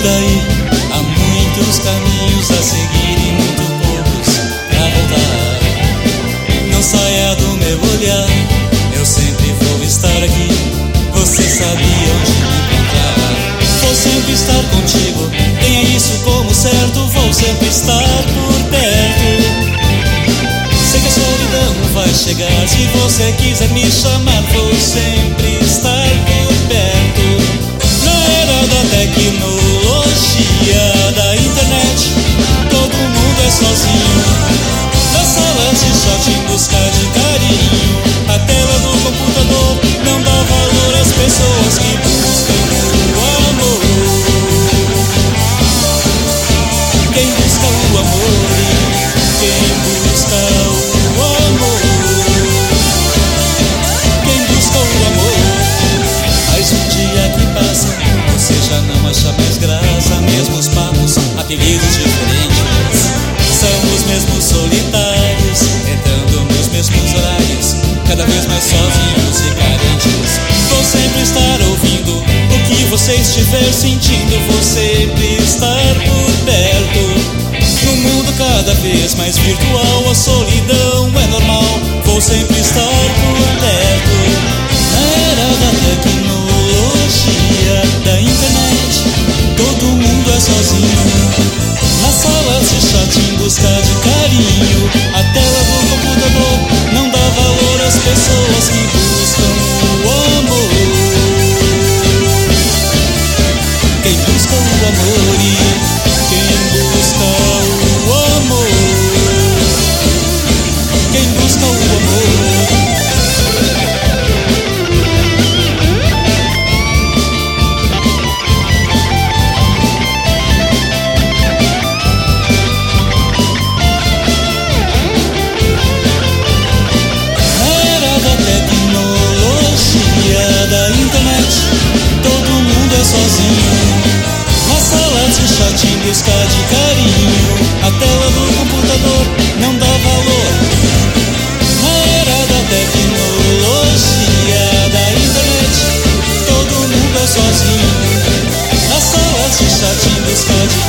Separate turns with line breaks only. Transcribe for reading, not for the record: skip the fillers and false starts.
daí há muitos caminhos a seguir e muito poucos pra voltar. Não saia do meu olhar, eu sempre vou estar aqui. Você sabia onde me encontrar. Vou sempre estar contigo, tenha isso como certo. Vou sempre estar por perto. Sei que a solidão vai chegar, se você quiser me chamar, vou sempre estar por perto. Na era da tecnologia, da internet, todo mundo é sozinho. Nas salas de chat em busca de carinho, a tela do computador não dá valor às pessoas que buscam o amor. Quem busca o amor, quem busca o amor, quem busca o amor. Mais um dia que passa, você já não acha mais graça. Mesmos papos, apelidos diferentes, são os mesmos solitários, entrando nos mesmos horários, cada vez mais sozinhos e carentes. Vou sempre estar ouvindo o que você estiver sentindo. Vou sempre estar por perto. No mundo cada vez mais virtual, a solidão é normal. Vou sempre estar por perto. Na era da tecnologia, da internet, todo mundo é sozinho. Nas salas de chat em busca de carinho, a tela do computador não dá valor às pessoas que buscam o amor. Quem busca o amor e quem busca o amor, quem busca o amor. Da internet, todo mundo é sozinho. Nas salas de chat em busca de carinho, a tela do computador não dá valor. Na era da tecnologia, da internet, todo mundo é sozinho. Nas salas de chat em busca de